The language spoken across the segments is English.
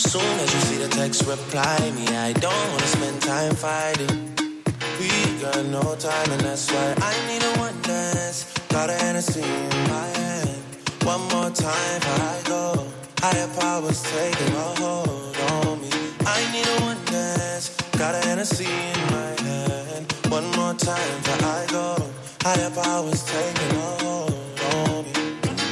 Soon as you see the text, reply me. I don't wanna spend time fighting. We got no time, and that's why I need a one dance. Got a Hennessy in my hand. One more time before I go. Higher powers taking a hold on me. I need a one dance. Got a Hennessy in my hand. One more time before I go. Higher powers taking a hold on me.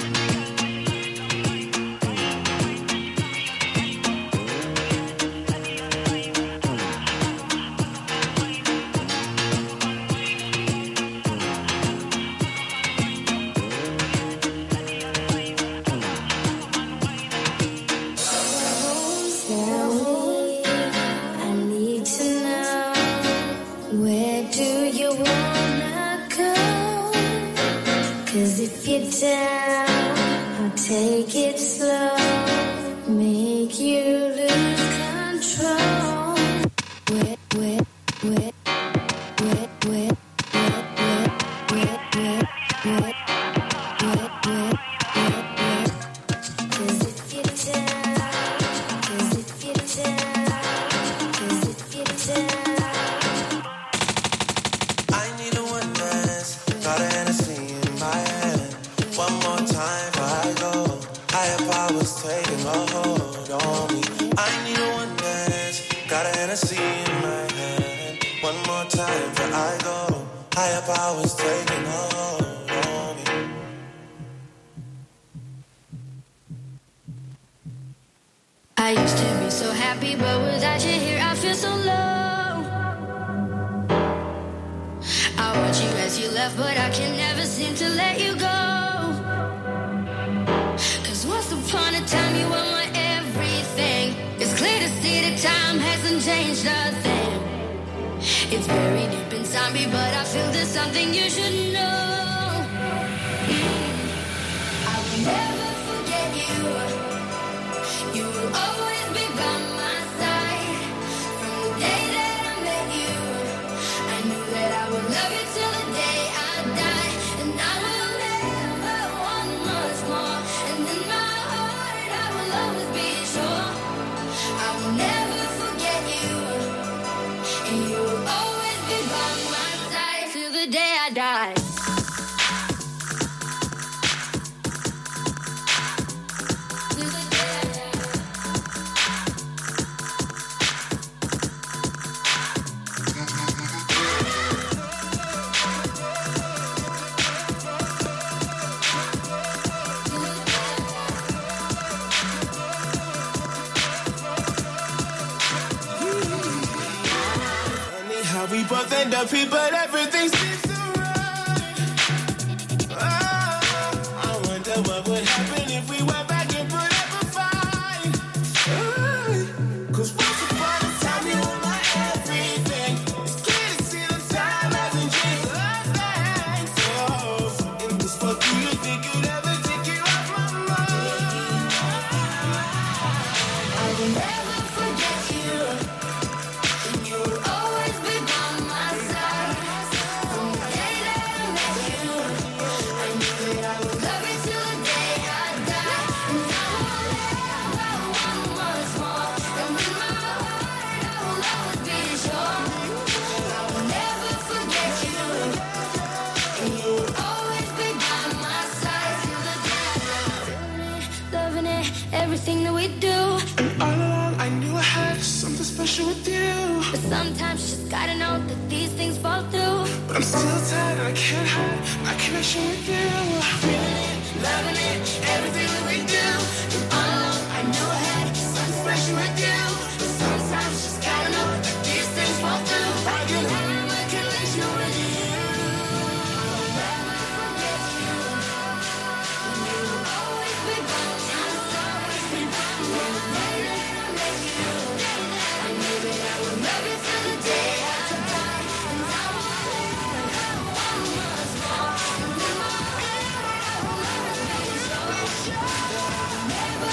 Down, I'll take it slow, make you lose control. Wet, wet, wet, wet, wet, wet, wet, wet, wet, wet, wet, wet, wet. 'Cause if you're down, 'cause if you're down, 'cause if you're down. I need a one dance, got a Hennessy in my hand. One more time before I go. Higher powers taking a hold on me. I need a one dance. Got a Hennessy in my hand. One more time before I go. Higher powers taking a hold on me. I used to be so happy, but without you here, I feel so low. I watch you as you left, but I can never seem to let you go. Once upon a time you were my everything. It's clear to see that time hasn't changed a thing. It's buried deep inside me, but I feel there's something you should know. I will never forget you. You will always be by my side. From the day that I met you, I knew that I would love you till the day I die. And I will never want much more. And in my heart I will always be sure. I will never forget you. And you will always be by my side till the day I die. We both end up here, but everything seems to run. Oh, I wonder what would happen if we went back and put up a fight. Oh, 'cause once upon a time you were my everything. It's clear to see the time hasn't changed a thing. So, in this fuck, do you think you'd ever take you off my mind? I will never forget you. And you will always be by my side. From the day that I met you, I knew that I would love you till the day I die. And I will never want much more. And in my heart I will always be sure. I will never forget you. And you will always be by my side till the day I die. Loving it, everything that we do. And all along I knew I had something special with you. But sometimes you just gotta know that these things fall through. But I'm still tired, I can't hide my connection with you. Feeling it, loving it, everything that we do. And all along I knew I had something special with you. But sometimes you just gotta know that these things fall through. I can have my connection with you. I'll never forget you. And you will always be by my side. From the day that I met you, I knew that I would love you till the day I die. And I will never want much more. And in my heart I will always be sure. I'll never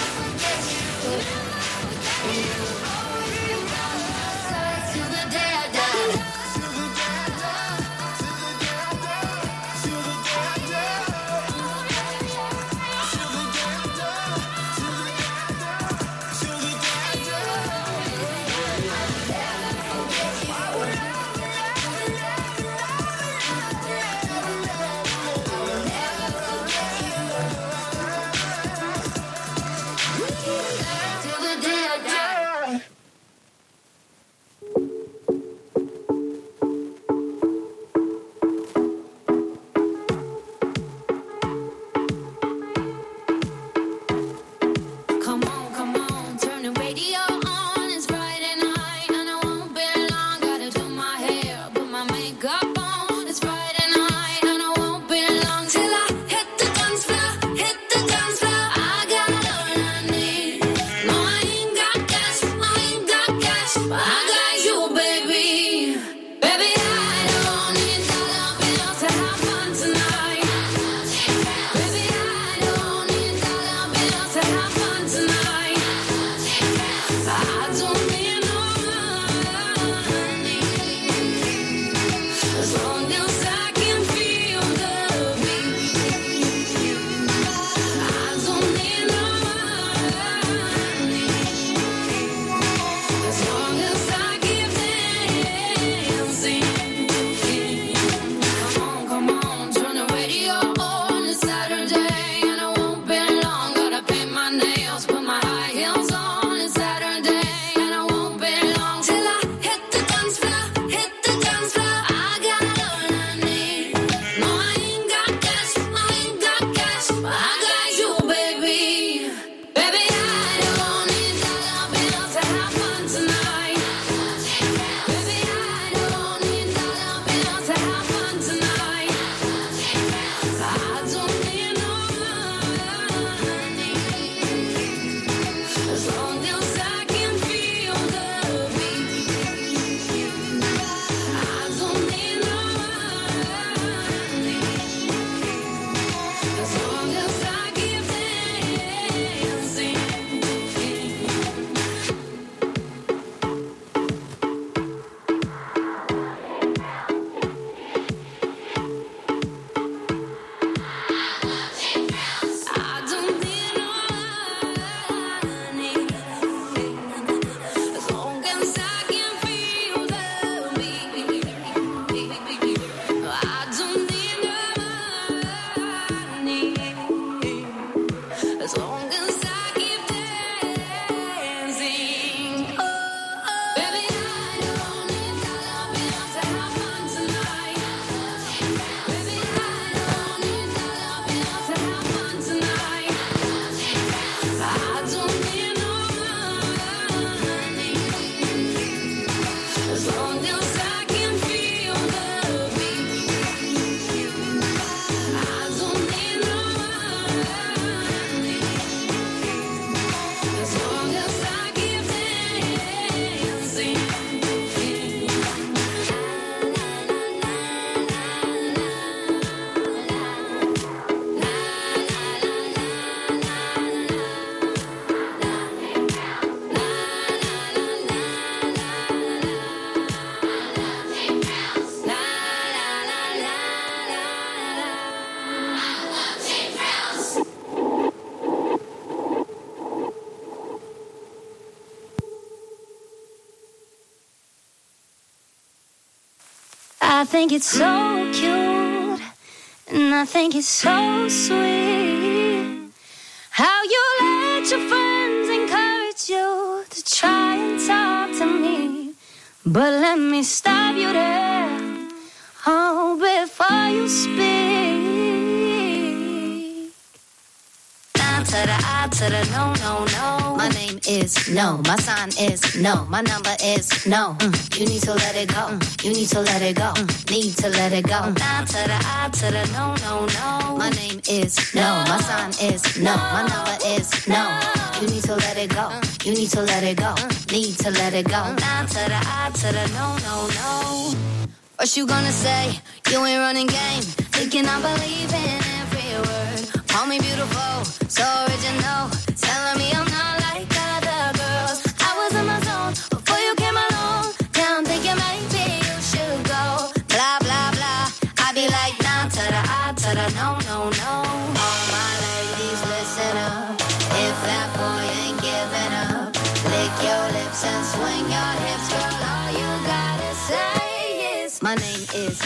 till the day I die. Come on, turn the radio on. It's Friday night and I won't be long. Gotta do my hair, put my makeup on. It's Friday night and I won't be long till I hit the dance floor, hit the dance floor. I got all I need. No, I ain't got cash, but I got you, baby. Baby, I don't need dollar bills to have fun tonight. Baby, I don't need dollar bills to have fun tonight. I don't need no money as long as I can feel the beat. I don't need no money as long as I keep dancing. Come on, turn the radio on. It's Saturday and I won't be long. Gotta paint my nails, put my high heels on. It's Saturday and I won't be long till I hit the dance floor, hit the dance floor. I got all I need. No, I ain't got cash, but I got you, baby. Baby, I don't need dollar bills to have fun tonight. Baby, I don't need dollar bills to have fun tonight. I don't need no money as long as I can feel the beat. I don't need no money as long as I keep dancing. I don't need no money as long as I can feel the beat. I don't need no money as long as I keep dancing. Baby, I don't need dollar bills to have fun tonight. Baby, I don't need dollar bills to have fun tonight. I don't need no money as long as I can feel the beat. I don't need no money as long as I keep dancing. I think it's so cute, and I think it's so sweet how you let your friends encourage you to try and talk to me. But let me stop you there, oh, before you speak. To the I to the no, no, no. My name is no. My sign is no. My number is no. You need to let it go. You need to let it go. Need to let it go. Down to the I to the no, no, no. My name is no. My sign is no. My number is no. You need to let it go. You need to let it go. Need to let it go. Down to the I to the no, no, no. What you gonna say? You ain't running game. Thinking I believe in every word. Call me beautiful, so original. Telling me I'm not like other girls. I was in my zone before you came along. Now I'm thinking maybe you should go. Blah, blah, blah. I be like, down to the I to the no, no, no. All my ladies, listen up. If that boy ain't giving up, lick your lips and swing your hips, girl. All you gotta say is, my name is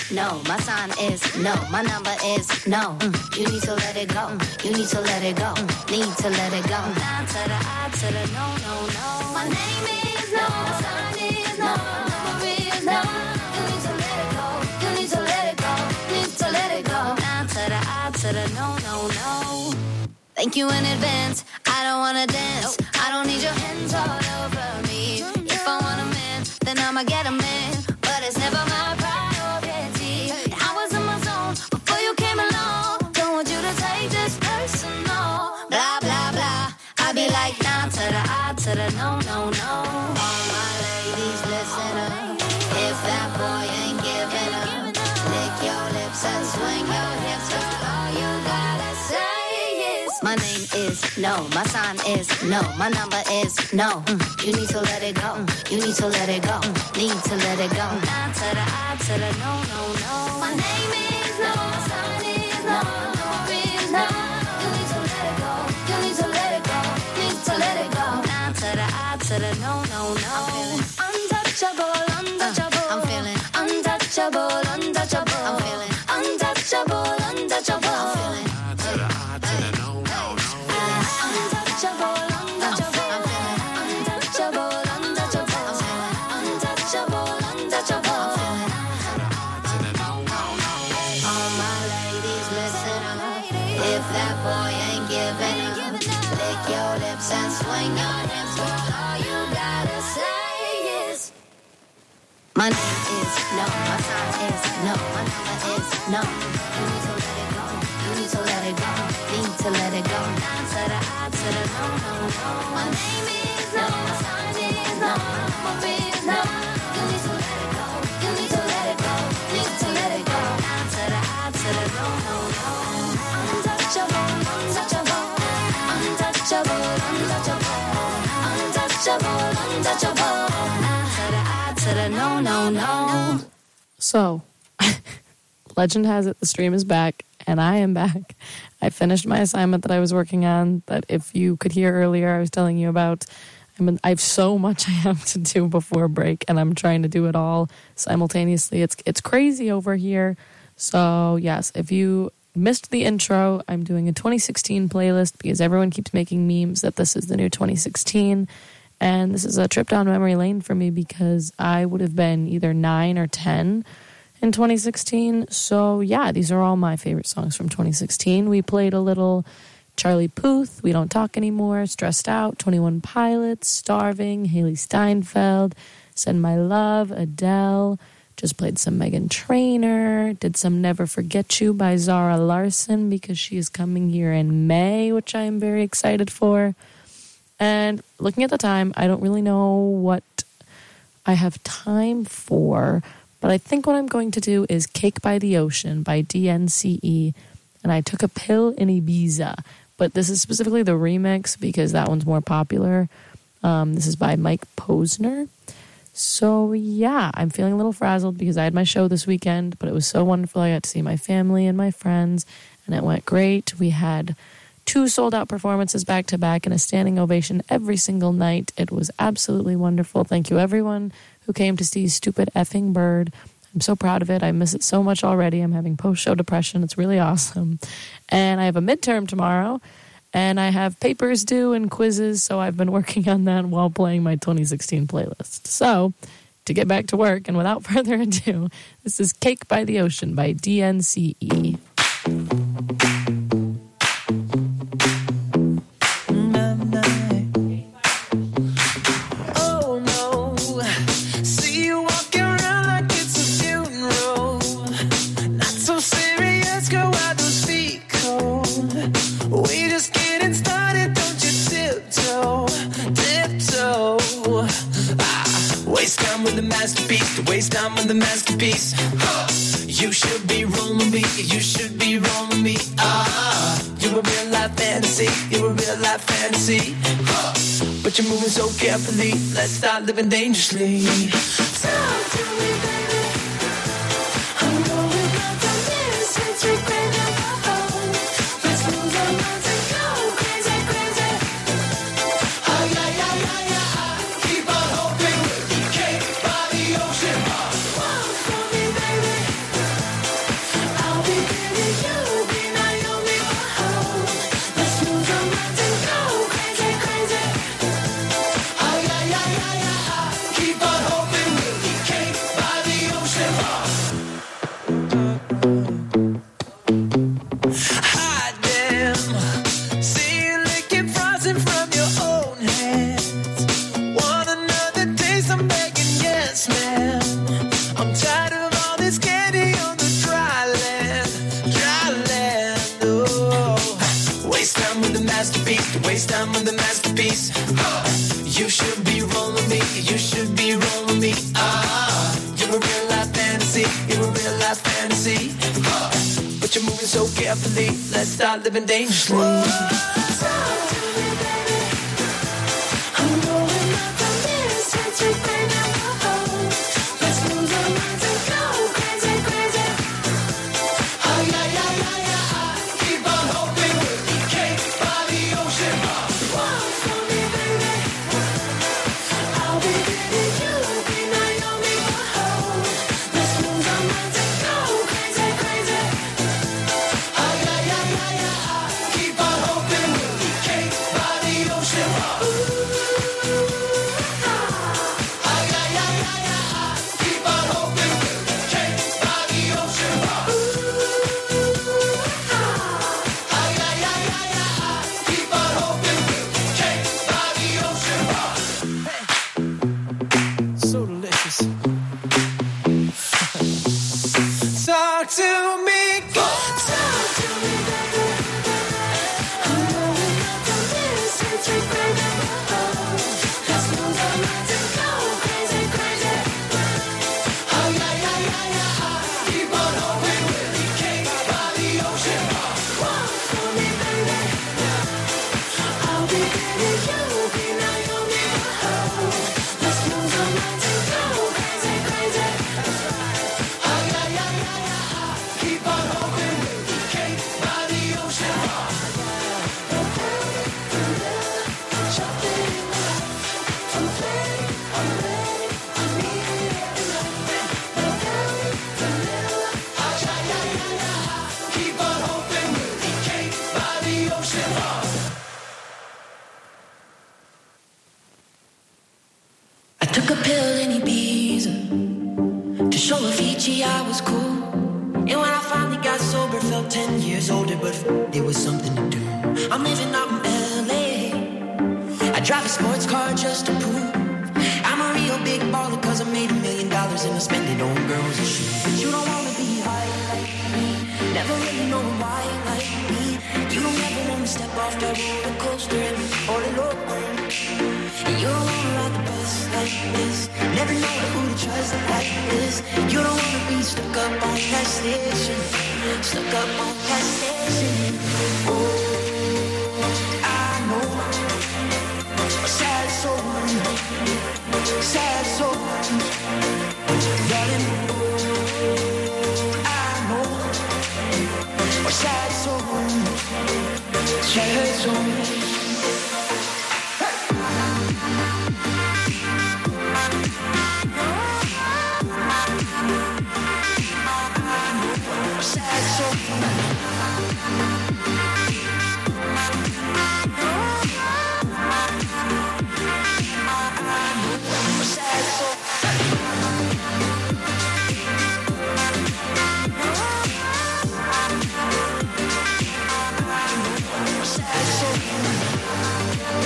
no. My sign is no. My number is no. You need to let it go. You need to let it go. Need to let it go. Down to the I to the no, no, no. My name is no. My sign is no. My number is no. You need to let it go. You need to let it go. Need to let it go. Down to the I to the no, no, no. Thank you in advance. I don't wanna dance. I don't need your hands all over me. If I want a man, then I'ma get a man. But it's never my priority. I was in my zone before you came along. Don't want you to take this personal. Blah, blah, blah. I be like, nah to the I to the no, no, no. All my ladies, listen up. If that boy ain't giving up, lick your lips and swing your hips. Girl, all you gotta say is my name is no. My sign is no. My number is no. You need to let it go. You need to let it go. Need to let it go. Down to the I to the no, no, no. My name is no. My sign is no. My number is no. You need to let it go. You need to let it go. Need to let it go. Down to the I to the no, no, no. Untouchable, untouchable. I'm feeling untouchable, untouchable. I'm feeling untouchable, untouchable. I'm feeling and swing your hips, girl, all you gotta say is my name is no, my sign is no, my number is no. You need to let it go, you need to let it go, need to let it go. Down to the I to the no, no, no. My name is no, my sign is no, my number is no. You need to let it go, you need to let it go, need to let it go. Down to the I to the no, no, no. Untouchable, untouchable. Untouchable, untouchable, untouchable, untouchable. To the I, to the no, no, no. So, legend has it the stream is back, and I am back. I finished my assignment that I was working on, that if you could hear earlier, I was telling you about. I have so much I have to do before break, and I'm trying to do it all simultaneously. It's crazy over here. So, yes, if you missed the intro, I'm doing a 2016 playlist because everyone keeps making memes that this is the new 2016, and this is a trip down memory lane for me because I would have been either 9 or 10 in 2016. So yeah, these are all my favorite songs from 2016. We played a little Charlie Puth, We Don't Talk Anymore, Stressed Out, 21 Pilots, Starving, Haley Steinfeld, Send My Love, Adele. Just played some Meghan Trainor, did some Never Forget You by Zara Larsson because she is coming here in May, which I am very excited for. And looking at the time, I don't really know what I have time for, but I think what I'm going to do is Cake by the Ocean by DNCE, and I Took a Pill in Ibiza. But this is specifically the remix because that one's more popular. This is by Mike Posner. So, yeah, I'm feeling a little frazzled because I had my show this weekend, but it was so wonderful. I got to see my family and my friends, and it went great. We had 2 sold-out performances back-to-back and a standing ovation every single night. It was absolutely wonderful. Thank you, everyone who came to see Stupid Effing Bird. I'm so proud of it. I miss it so much already. I'm having post-show depression. It's really awesome. And I have a midterm tomorrow. And I have papers due and quizzes, so I've been working on that while playing my 2016 playlist. So, to get back to work, and without further ado, this is Cake by the Ocean by DNCE. Oh no, see you walking around like it's a funeral. Not so serious, girl, why those feet cold? We just getting started, don't you tiptoe, tiptoe. Waste time with the masterpiece, to waste time with the masterpiece. You should be rolling me, you should be rolling me. You're a real life fantasy, you're a real life fantasy. But you're moving so carefully, let's start living dangerously. Talk to me, baby. I know we got the minutes, we crave your phone. Let's lose our minds and go crazy, crazy. Oh yeah, yeah, yeah, yeah. Keep on hoping, cake by the ocean. Walk for me, baby. You should be rolling me, you should be rolling me. You're a real life fantasy, you're a real life fantasy. But you're moving so carefully, let's start living dangerously. Talk to me, baby. I'm rolling up the mirrors, touch it, baby. Let's lose our minds and go crazy, crazy. Ay, ay, ay, ay, ay. Keep on hoping we'll be cake by the ocean. Walk for me, baby. I'll be baby, you'll be Naomi. Let's lose our minds and go crazy, crazy. Ay, ay, ay, ay, ay. Keep on hoping we'll be cake by the ocean. Ay, ay, ay, ay, ay. Keep on hoping we'll be cake by the ocean. Ay, ay, ay, ay, ay. Keep on hoping we'll be cake by the ocean. So delicious. Talk to me, Talk to me, baby. I'm rolling up the mirrors, touch it, baby. Let's lose our minds and go crazy, crazy. ay, ay, ay, ay, ay. Keep on hoping we'll be cake by the ocean. Walk for me, baby. I'll be baby, you'll be Naomi. Let's lose our minds and go crazy, crazy. Ay, ay, ay, ay, ay. Keep on hoping we'll be cake by the ocean. Ay, ay, ay, ay, ay. Keep on hoping we'll be cake by the ocean. I took a pill in Ibiza to show Avicii I was cool. And when I finally got sober, felt 10 years older, but there was something to do. I'm living out in LA. I drive a sports car just to prove I'm a real big baller, cause I made $1 million and I spend it on girls and shoes. You don't wanna be high like me, never really know why like me. You don't ever wanna step off that roller coaster and be all alone. And you don't wanna ride the bus like this, never know who to trust like this. You don't wanna be stuck up on that station, stuck up on that station. Oh, I know, sad soul, darling. Oh, I know, sad soul, sad soul. Sad soul. Sad soul. Sad soul.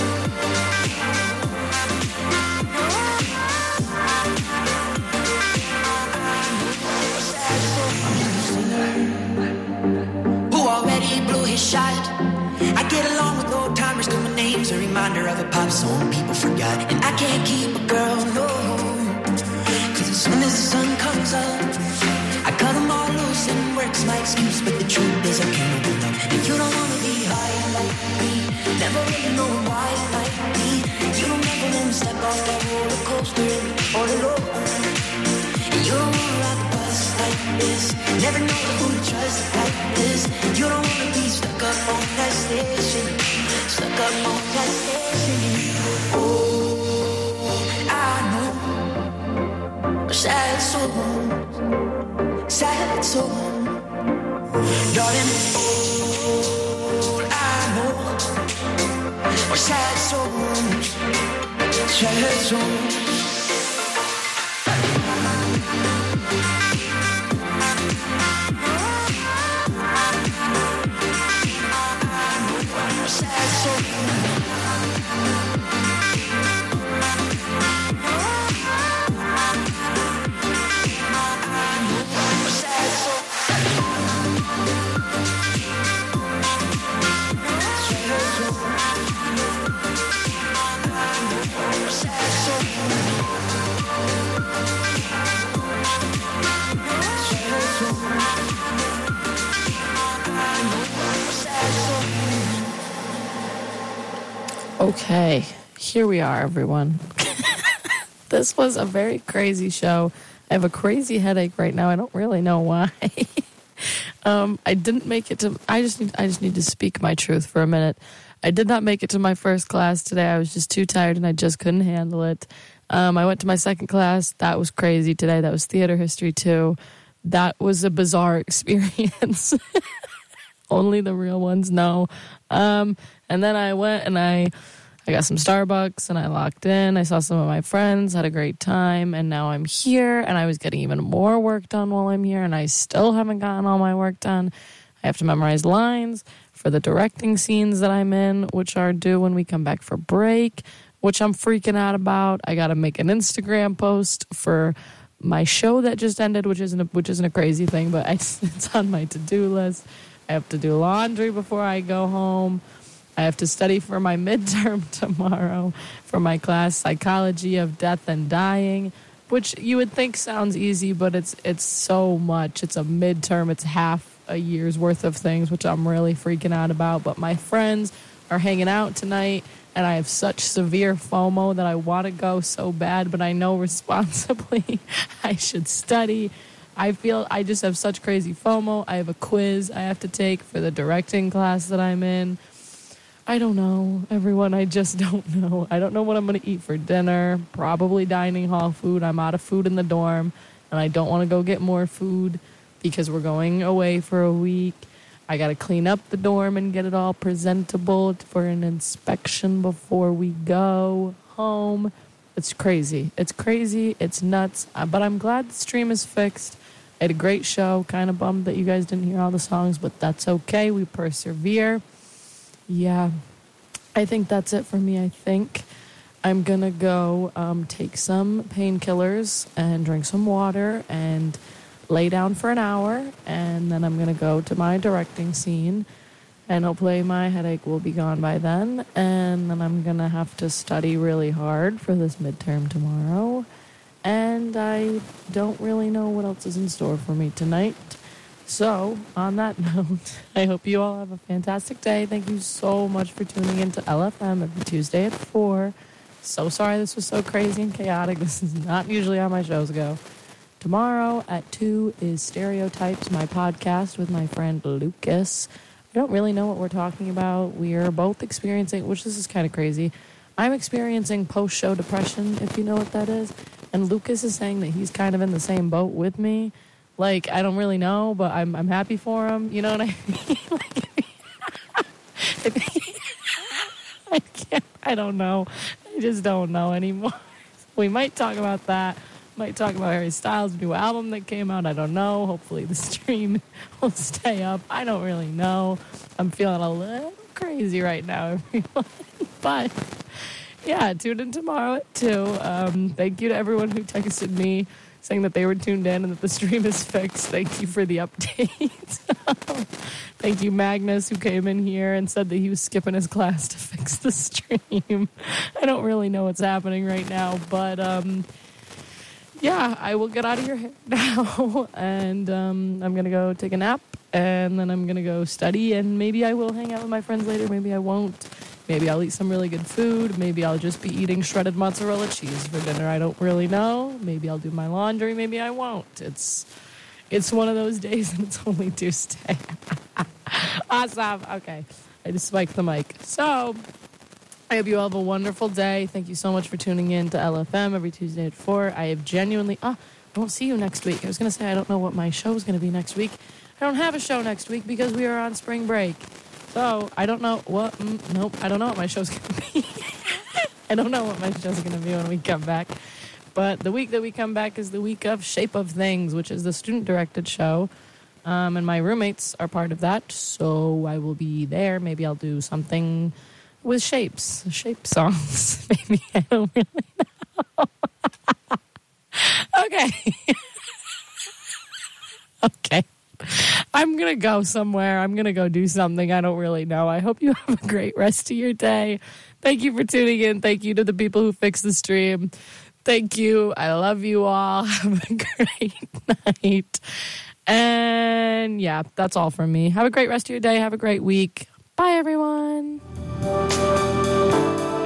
Who already blew his shot. I get along with old timers, cause my name's a reminder of a pop song people forgot. And I can't keep a girl, no, cause as soon as the sun comes up, I cut them all loose and work's my excuse. But the truth is I can't open up. And you don't wanna be high like me, never really know why like me. You don't ever wanna step off that roller coaster and be all alone. And you don't wanna ride the bus like this, never know who to trust like this. You don't wanna be stuck up on that station, stuck up on that station. Oh, I know, sad soul, darling. Oh, I know, sad souls, sad souls. Sad soul. Okay, here we are, everyone. This was a very crazy show. I have a crazy headache right now. I don't really know why. I didn't make it to. I just need to speak my truth for a minute. I did not make it to my first class today. I was just too tired and I just couldn't handle it. I went to my second class. That was crazy today. That was theater history too. That was a bizarre experience. Only the real ones know. And then I went and I got some Starbucks and I locked in. I saw some of my friends, had a great time, and now I'm here and I was getting even more work done while I'm here and I still haven't gotten all my work done. I have to memorize lines for the directing scenes that I'm in, which are due when we come back for break, which I'm freaking out about. I got to make an Instagram post for my show that just ended, which isn't a crazy thing, but it's on my to-do list. I have to do laundry before I go home. I have to study for my midterm tomorrow for my class, Psychology of Death and Dying, which you would think sounds easy, but it's so much. It's a midterm. It's half a year's worth of things, which I'm really freaking out about. But my friends are hanging out tonight, and I have such severe FOMO that I want to go so bad, but I know responsibly I should study. I feel I just have such crazy FOMO. I have a quiz I have to take for the directing class that I'm in. I don't know, everyone. I just don't know. I don't know what I'm going to eat for dinner. Probably dining hall food. I'm out of food in the dorm, and I don't want to go get more food because we're going away for a week. I got to clean up the dorm and get it all presentable for an inspection before we go home. It's crazy. It's crazy. It's nuts. But I'm glad the stream is fixed. I had a great show. Kind of bummed that you guys didn't hear all the songs, but that's okay. We persevere. Yeah, I think that's it for me. I think I'm going to go take some painkillers and drink some water and lay down for an hour, and then I'm going to go to my directing scene, and hopefully my headache will be gone by then, and then I'm going to have to study really hard for this midterm tomorrow, and I don't really know what else is in store for me tonight. So, on that note, I hope you all have a fantastic day. Thank you so much for tuning in to LFM every Tuesday at 4. So sorry this was so crazy and chaotic. This is not usually how my shows go. Tomorrow at 2 is Stereotypes, my podcast with my friend Lucas. I don't really know what we're talking about. We are both experiencing, which this is kind of crazy. I'm experiencing post-show depression, if you know what that is. And Lucas is saying that he's kind of in the same boat with me. Like, I don't really know, but I'm happy for him. You know what I mean? I don't know. I just don't know anymore. We might talk about that. Might talk about Harry Styles' new album that came out. I don't know. Hopefully the stream will stay up. I don't really know. I'm feeling a little crazy right now, everyone. But, yeah, tune in tomorrow at 2. Thank you to everyone who texted me saying that they were tuned in and that the stream is fixed. Thank you for the update. Thank you, Magnus, who came in here and said that he was skipping his class to fix the stream. I don't really know what's happening right now, but yeah, I will get out of your hair now, and I'm going to go take a nap, and then I'm going to go study, and maybe I will hang out with my friends later. Maybe I won't. Maybe I'll eat some really good food. Maybe I'll just be eating shredded mozzarella cheese for dinner. I don't really know. Maybe I'll do my laundry. Maybe I won't. It's one of those days, and it's only Tuesday. Awesome. Okay. I just spiked the mic. So, I hope you all have a wonderful day. Thank you so much for tuning in to LFM every Tuesday at 4. I have genuinely... I won't see you next week. I was going to say I don't know what my show is going to be next week. I don't have a show next week because we are on spring break. So, I don't know what... nope, I don't know what my show's going to be. I don't know what my show's going to be when we come back. But the week that we come back is the week of Shape of Things, which is the student-directed show. And my roommates are part of that, so I will be there. Maybe I'll do something with shapes, shape songs. Maybe, I don't really know. Okay. Okay. I'm going to go somewhere. I'm going to go do something. I don't really know. I hope you have a great rest of your day. Thank you for tuning in. Thank you to the people who fixed the stream. Thank you. I love you all. Have a great night. And yeah, that's all from me. Have a great rest of your day. Have a great week. Bye, everyone.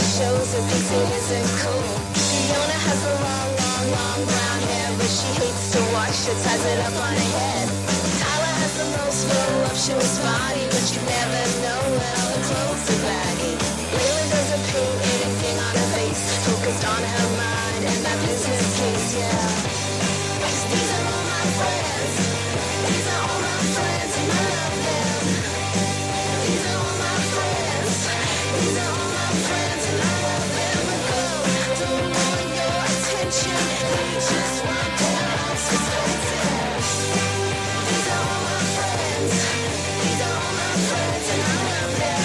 it shows and thinks it isn't cool. Fiona has the long, long, long brown hair, but she hates to wash it, ties it up on her head. Tyler has the most voluptuous body, but you never know when all the clothes are baggy. Layla doesn't paint anything on her face, focused on her mind and that business case, yeah. These are all my friends. These are all my friends, and I love them. These are all my friends. These are all my friends, and I love them. But go, don't want your attention. They just want their lives suspended. These are all my friends. These are all my friends, and I love them.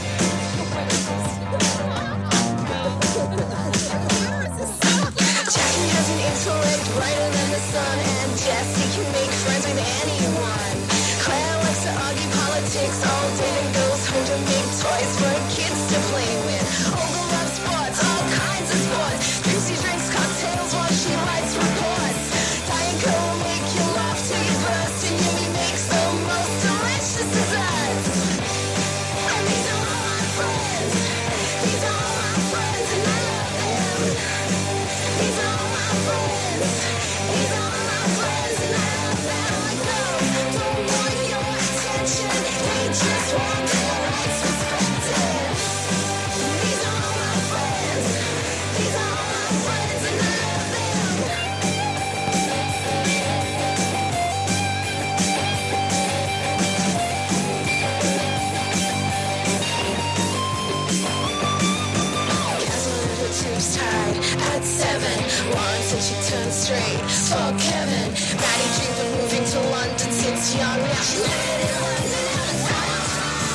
Jackie has an intellect brighter than the sun, and Jessie can make friends with anyone. Claire likes to argue politics all day and goes home to make toys for her kids to play with. Olga loves sports, all kinds of sports. Chrissy drinks cocktails while she writes reports. Diane Coe will make you laugh till you burst, and Yumi makes the most delicious desserts. And these are all my friends. These are all my friends, and I love them. These are all my friends. These are all my friends, and I love them. Like no, don't want your attention. They just want their rights respected. These are all my friends. These are all my friends, and I love them. Castle her tubes tied at 7. Lauren said she turned straight for Kevin. Maddie dreamed of moving to London since young. Now she's living in London and it's all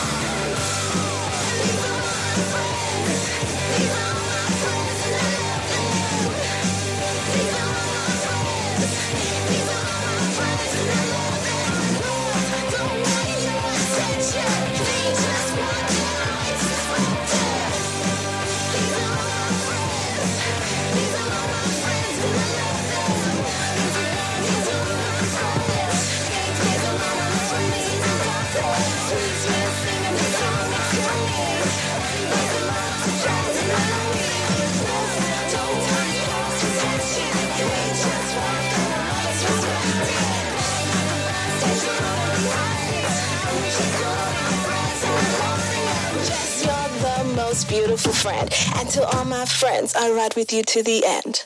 these are all my friends. These are all my friends, and I love them. These are all my friends. These are all my friends, and I love them. Don't want your attention. They just want their rights respected. These are all my friends. These are all my friends, and I love them. These are all my friends. These are all my friends, and I love them. Please, we're singing the song that's your name. These are all my friends, and I love them. Don't want your attention. They just want their rights respected. These are all my friends. These are all my friends, and I love them. Jess, you're the most beautiful friend, and to all my friends, I ride with you to the end.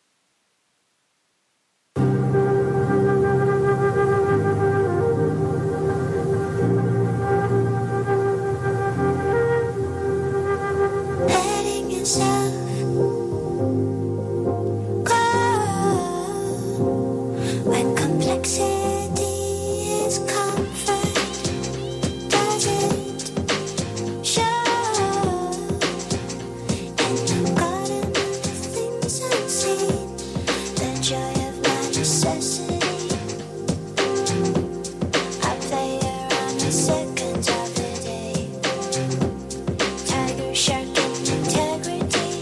Letting yourself go when complexity is comfort. Does it show in the garden of the things unseen? The joy of my necessity. I play around the seconds of the day. Tiger, shark, and integrity.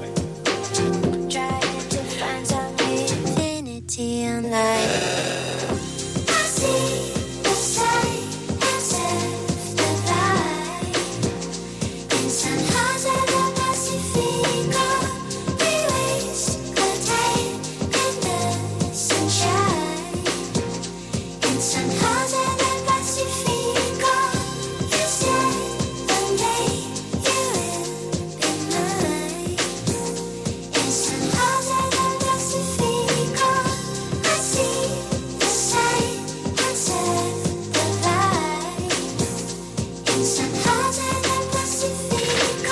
Trying to find some infinity in life. I see the sight and serve the light. In San Jose del Pacifico, we waste the time in the sunshine. In San Jose del Pacifico, you said one day you will be mine. In San Jose del Pacifico, I see the sight and serve the light. In San Jose del Pacifico.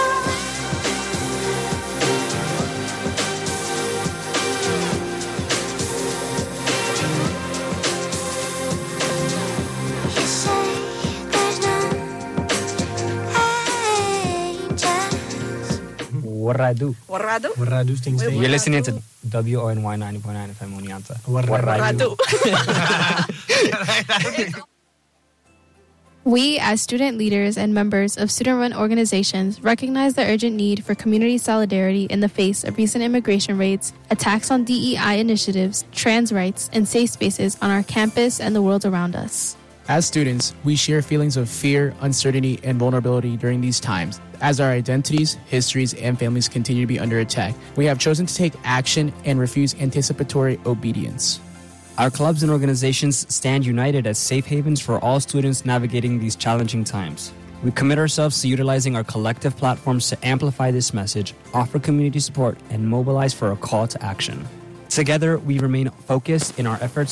You say there's no angels. Warradu. Warrado? Warradu things Wait, they You're listening to WONY 90.9 FM Oneonta. Warradu. We, as student leaders and members of student-run organizations, recognize the urgent need for community solidarity in the face of recent immigration raids, attacks on DEI initiatives, trans rights, and safe spaces on our campus and the world around us. As students, we share feelings of fear, uncertainty, and vulnerability during these times. As our identities, histories, and families continue to be under attack, we have chosen to take action and refuse anticipatory obedience. Our clubs and organizations stand united as safe havens for all students navigating these challenging times. We commit ourselves to utilizing our collective platforms to amplify this message, offer community support, and mobilize for a call to action. Together, we remain focused in our efforts